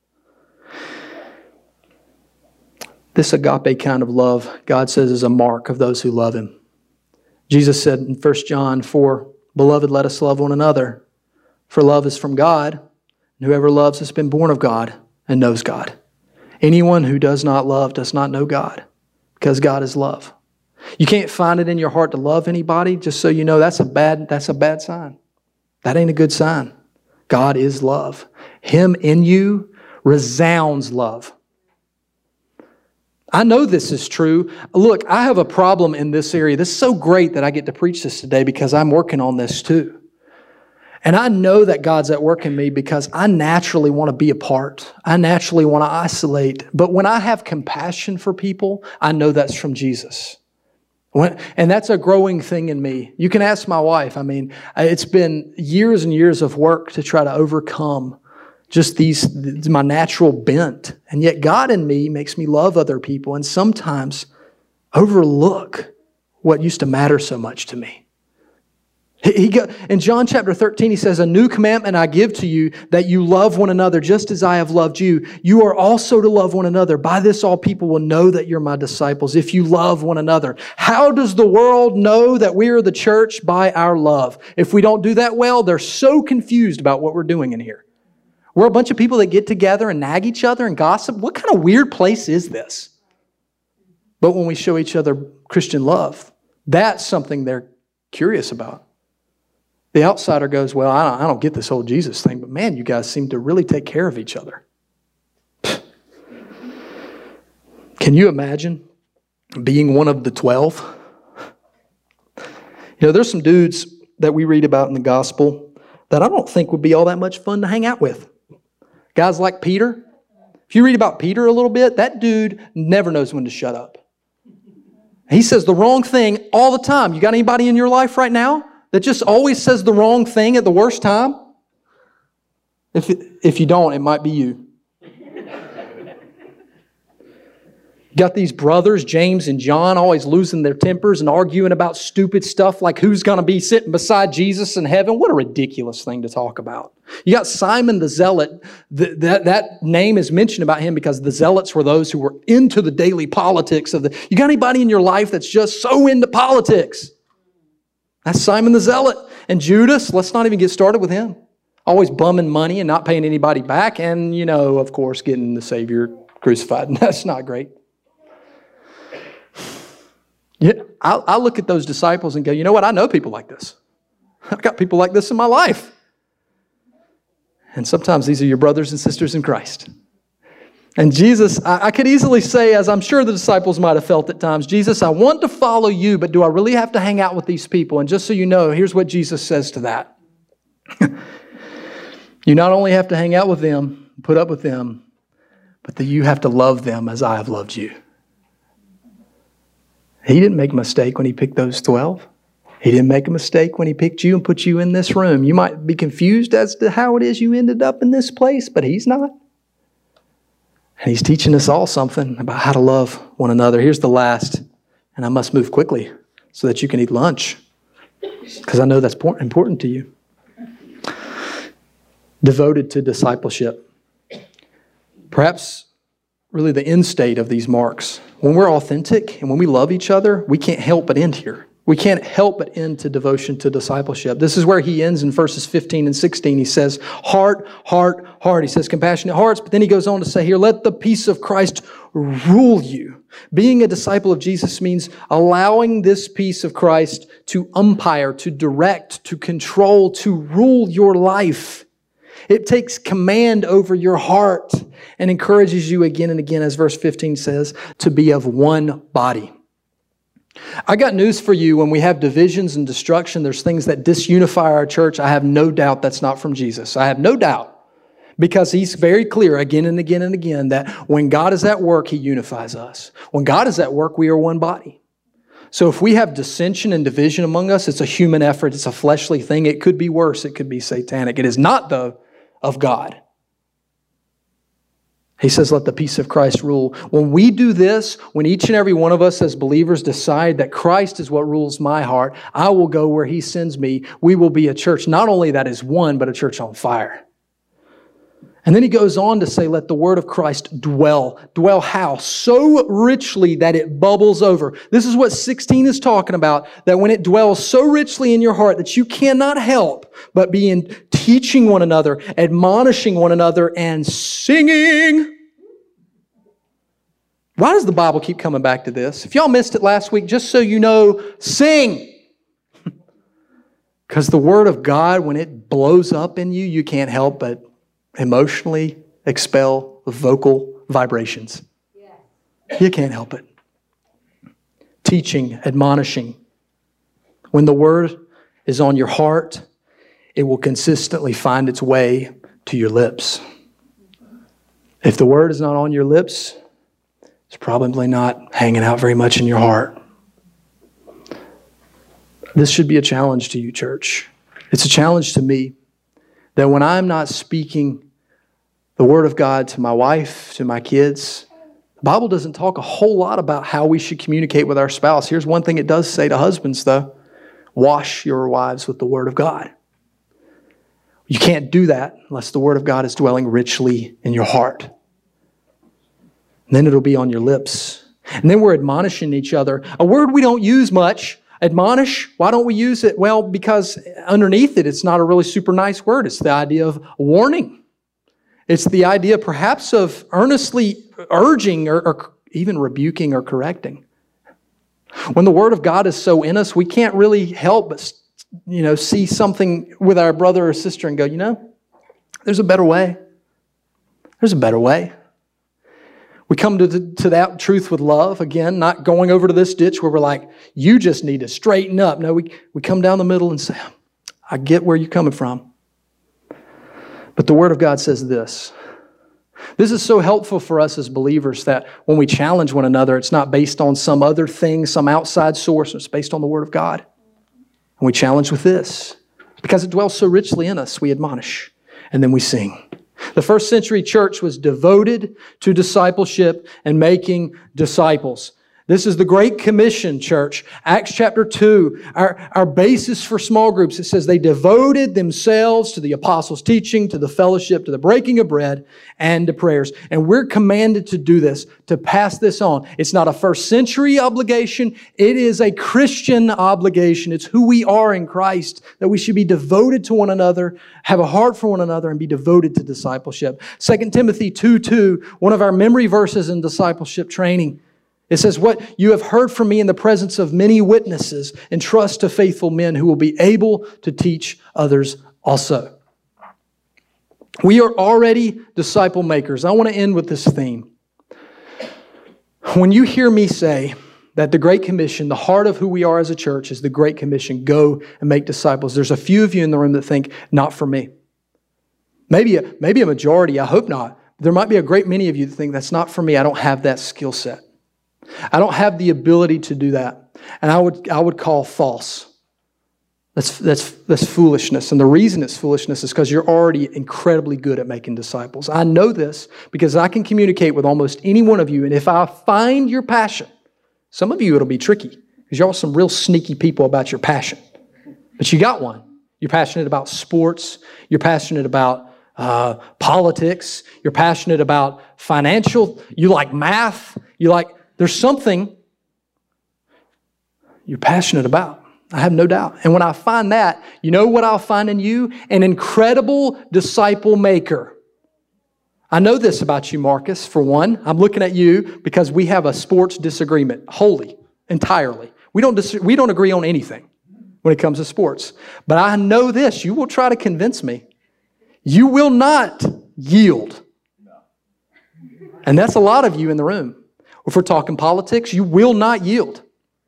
This agape kind of love, God says, is a mark of those who love Him. Jesus said in First John four, "Beloved, let us love one another, for love is from God, and whoever loves has been born of God and knows God. Anyone who does not love does not know God, because God is love." You can't find it in your heart to love anybody, just so you know, that's a bad, that's a bad sign. That ain't a good sign. God is love. Him in you resounds love. I know this is true. Look, I have a problem in this area. This is so great that I get to preach this today, because I'm working on this too. And I know that God's at work in me, because I naturally want to be apart. I naturally want to isolate. But when I have compassion for people, I know that's from Jesus. When, and that's a growing thing in me. You can ask my wife. I mean, it's been years and years of work to try to overcome just these, my natural bent. And yet God in me makes me love other people and sometimes overlook what used to matter so much to me. He, he got, in John chapter thirteen, He says, "A new commandment I give to you, that you love one another just as I have loved you. You are also to love one another. By this all people will know that you're my disciples, if you love one another." How does the world know that we are the church? By our love. If we don't do that well, they're so confused about what we're doing in here. We're a bunch of people that get together and nag each other and gossip. What kind of weird place is this? But when we show each other Christian love, that's something they're curious about. The outsider goes, "Well, I don't, I don't get this whole Jesus thing, but man, you guys seem to really take care of each other." Can you imagine being one of the twelve? You know, there's some dudes that we read about in the gospel that I don't think would be all that much fun to hang out with. Guys like Peter. If you read about Peter a little bit, that dude never knows when to shut up. He says the wrong thing all the time. You got anybody in your life right now that just always says the wrong thing at the worst time? If, if you don't, it might be you. Got these brothers, James and John, always losing their tempers and arguing about stupid stuff like who's going to be sitting beside Jesus in heaven. What a ridiculous thing to talk about. You got Simon the Zealot. The, that, that name is mentioned about him because the Zealots were those who were into the daily politics of the... You got anybody in your life that's just so into politics? That's Simon the Zealot. And Judas, let's not even get started with him. Always bumming money and not paying anybody back. And, you know, of course, getting the Savior crucified. And that's not great. Yeah, I, I look at those disciples and go, you know what? I know people like this. I've got people like this in my life. And sometimes these are your brothers and sisters in Christ. And Jesus, I, I could easily say, as I'm sure the disciples might have felt at times, Jesus, I want to follow you, but do I really have to hang out with these people? And just so you know, here's what Jesus says to that. You not only have to hang out with them, put up with them, but that you have to love them as I have loved you. He didn't make a mistake when he picked those twelve. He didn't make a mistake when he picked you and put you in this room. You might be confused as to how it is you ended up in this place, but he's not. And he's teaching us all something about how to love one another. Here's the last, and I must move quickly so that you can eat lunch, because I know that's important to you. Devoted to discipleship. Perhaps really the end state of these marks. When we're authentic and when we love each other, we can't help but end here. We can't help but end to devotion to discipleship. This is where he ends in verses fifteen and sixteen. He says, heart, heart, heart. He says compassionate hearts, but then he goes on to say here, let the peace of Christ rule you. Being a disciple of Jesus means allowing this peace of Christ to umpire, to direct, to control, to rule your life. It takes command over your heart and encourages you again and again, as verse fifteen says, to be of one body. I got news for you. When we have divisions and destruction, there's things that disunify our church. I have no doubt that's not from Jesus. I have no doubt, because he's very clear again and again and again that when God is at work, he unifies us. When God is at work, we are one body. So if we have dissension and division among us, it's a human effort. It's a fleshly thing. It could be worse. It could be satanic. It is not, though, of God. He says, let the peace of Christ rule. When we do this, when each and every one of us as believers decide that Christ is what rules my heart, I will go where he sends me. We will be a church, not only that is one, but a church on fire. And then he goes on to say, let the word of Christ dwell. Dwell how? So richly that it bubbles over. This is what sixteen is talking about, that when it dwells so richly in your heart that you cannot help but be in teaching one another, admonishing one another, and singing. Why does the Bible keep coming back to this? If y'all missed it last week, just so you know, sing. Because the word of God, when it blows up in you, you can't help but emotionally expel vocal vibrations. Yeah. You can't help it. Teaching, admonishing. When the word is on your heart, it will consistently find its way to your lips. If the word is not on your lips, it's probably not hanging out very much in your heart. This should be a challenge to you, church. It's a challenge to me. That when I'm not speaking the word of God to my wife, to my kids, the Bible doesn't talk a whole lot about how we should communicate with our spouse. Here's one thing it does say to husbands, though. Wash your wives with the word of God. You can't do that unless the word of God is dwelling richly in your heart. And then it'll be on your lips. And then we're admonishing each other. A word we don't use much. Admonish, why don't we use it? Well, because underneath it, it's not a really super nice word. It's the idea of warning. It's the idea perhaps of earnestly urging or, or even rebuking or correcting. When the Word of God is so in us, we can't really help but, you know, see something with our brother or sister and go, you know, there's a better way. There's a better way. We come to, the, to that truth with love, again, not going over to this ditch where we're like, you just need to straighten up. No, we, we come down the middle and say, I get where you're coming from. But the Word of God says this. This is so helpful for us as believers that when we challenge one another, it's not based on some other thing, some outside source. It's based on the Word of God. And we challenge with this. Because it dwells so richly in us, we admonish. And then we sing. The first century church was devoted to discipleship and making disciples. This is the Great Commission, church. Acts chapter two, our, our basis for small groups. It says they devoted themselves to the apostles' teaching, to the fellowship, to the breaking of bread, and to prayers. And we're commanded to do this, to pass this on. It's not a first century obligation. It is a Christian obligation. It's who we are in Christ, that we should be devoted to one another, have a heart for one another, and be devoted to discipleship. Second Timothy two two, one of our memory verses in discipleship training. It says, what you have heard from me in the presence of many witnesses, entrust to faithful men who will be able to teach others also. We are already disciple makers. I want to end with this theme. When you hear me say that the Great Commission, the heart of who we are as a church is the Great Commission, go and make disciples, there's a few of you in the room that think, not for me. Maybe a, maybe a majority, I hope not. There might be a great many of you that think, that's not for me. I don't have that skill set. I don't have the ability to do that. And I would, I would call false. That's, that's, that's foolishness. And the reason it's foolishness is because you're already incredibly good at making disciples. I know this because I can communicate with almost any one of you. And if I find your passion, some of you it'll be tricky because y'all are some real sneaky people about your passion. But you got one. You're passionate about sports. You're passionate about uh, politics. You're passionate about financial. You like math. You like, there's something you're passionate about. I have no doubt. And when I find that, you know what I'll find in you? An incredible disciple maker. I know this about you, Marcus, for one. I'm looking at you because we have a sports disagreement, wholly, entirely. We don't, dis- we don't agree on anything when it comes to sports. But I know this. You will try to convince me. You will not yield. And that's a lot of you in the room. If we're talking politics, you will not yield.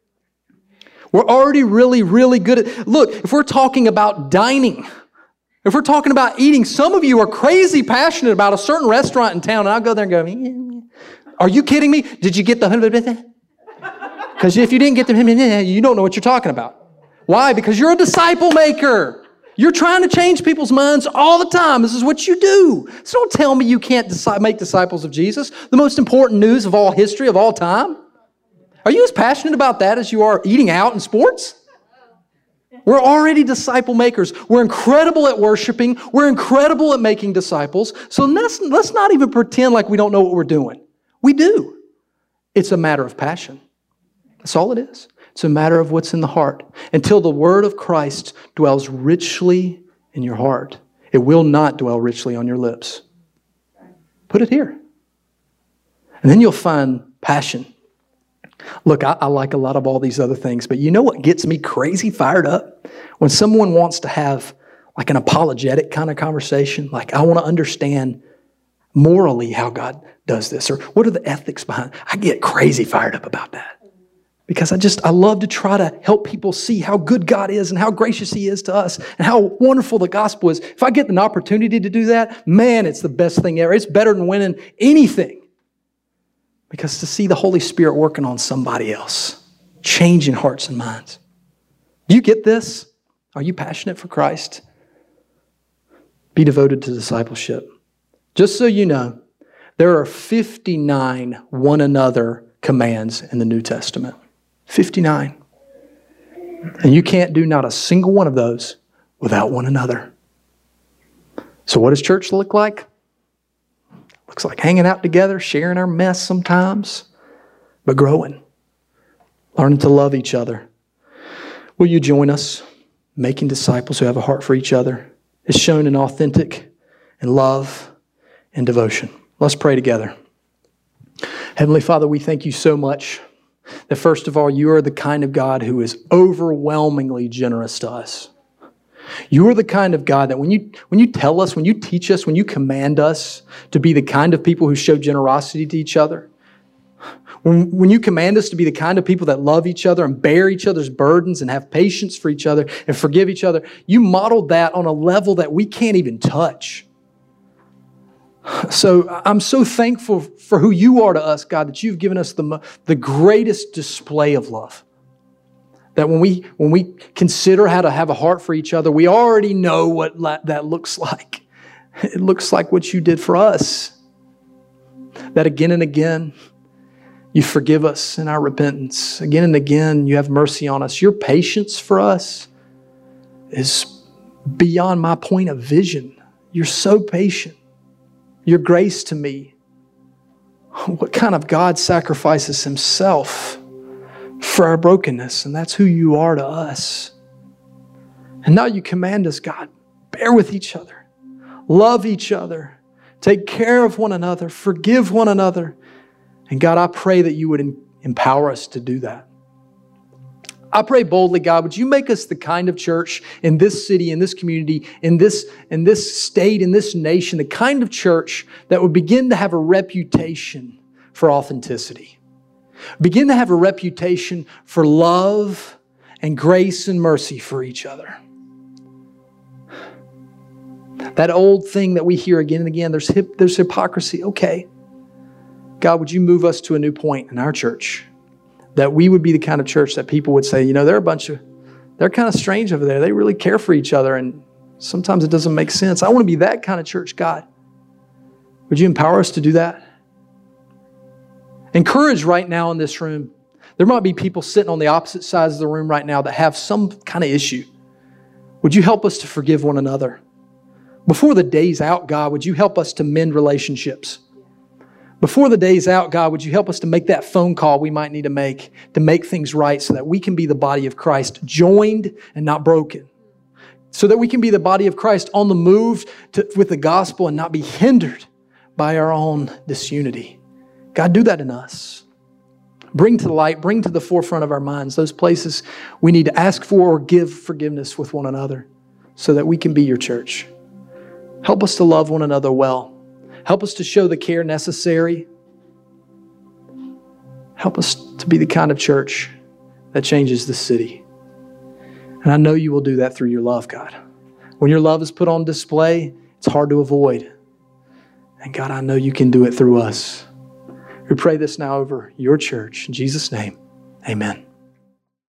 We're already really, really good at... Look, if we're talking about dining, if we're talking about eating, some of you are crazy passionate about a certain restaurant in town, and I'll go there and go, yeah. Are you kidding me? Did you get the... Because if you didn't get the... You don't know what you're talking about. Why? Because you're a disciple maker. You're trying to change people's minds all the time. This is what you do. So don't tell me you can't deci- make disciples of Jesus, the most important news of all history, of all time. Are you as passionate about that as you are eating out in sports? We're already disciple makers. We're incredible at worshiping. We're incredible at making disciples. So let's, let's not even pretend like we don't know what we're doing. We do. It's a matter of passion. That's all it is. It's a matter of what's in the heart. Until the word of Christ dwells richly in your heart, it will not dwell richly on your lips. Put it here. And then you'll find passion. Look, I, I like a lot of all these other things, but you know what gets me crazy fired up? When someone wants to have like an apologetic kind of conversation, like I want to understand morally how God does this, or what are the ethics behind it? I get crazy fired up about that. Because I just, I love to try to help people see how good God is and how gracious He is to us and how wonderful the gospel is. If I get an opportunity to do that, man, it's the best thing ever. It's better than winning anything. Because to see the Holy Spirit working on somebody else, changing hearts and minds. Do you get this? Are you passionate for Christ? Be devoted to discipleship. Just so you know, there are fifty-nine one another commands in the New Testament. fifty-nine. And you can't do not a single one of those without one another. So what does church look like? Looks like hanging out together, sharing our mess sometimes, but growing, learning to love each other. Will you join us, making disciples who have a heart for each other? It's shown in authentic and love and devotion. Let's pray together. Heavenly Father, we thank you so much that first of all, you are the kind of God who is overwhelmingly generous to us. You are the kind of God that when you when you tell us, when you teach us, when you command us to be the kind of people who show generosity to each other, when, when you command us to be the kind of people that love each other and bear each other's burdens and have patience for each other and forgive each other, you modeled that on a level that we can't even touch. So I'm so thankful for who you are to us, God, that you've given us the, the greatest display of love. That when we when we consider how to have a heart for each other, we already know what la- that looks like. It looks like what you did for us. That again and again, you forgive us in our repentance. Again and again, you have mercy on us. Your patience for us is beyond my point of vision. You're so patient. Your grace to me. What kind of God sacrifices Himself for our brokenness? And that's who you are to us. And now you command us, God, bear with each other, love each other, take care of one another, forgive one another. And God, I pray that you would empower us to do that. I pray boldly, God, would you make us the kind of church in this city, in this community, in this, in this state, in this nation, the kind of church that would begin to have a reputation for authenticity. Begin to have a reputation for love and grace and mercy for each other. That old thing that we hear again and again, there's, hip, there's hypocrisy. Okay. God, would you move us to a new point in our church? That we would be the kind of church that people would say, you know, they're a bunch of, they're kind of strange over there. They really care for each other, and sometimes it doesn't make sense. I want to be that kind of church, God. Would you empower us to do that? Encourage right now in this room. There might be people sitting on the opposite sides of the room right now that have some kind of issue. Would you help us to forgive one another? Before the day's out, God, would you help us to mend relationships? Before the day's out, God, would you help us to make that phone call we might need to make to make things right so that we can be the body of Christ, joined and not broken. So that we can be the body of Christ on the move to, with the gospel and not be hindered by our own disunity. God, do that in us. Bring to the light, bring to the forefront of our minds those places we need to ask for or give forgiveness with one another so that we can be your church. Help us to love one another well. Help us to show the care necessary. Help us to be the kind of church that changes the city. And I know you will do that through your love, God. When your love is put on display, it's hard to avoid. And God, I know you can do it through us. We pray this now over your church. In Jesus' name, amen.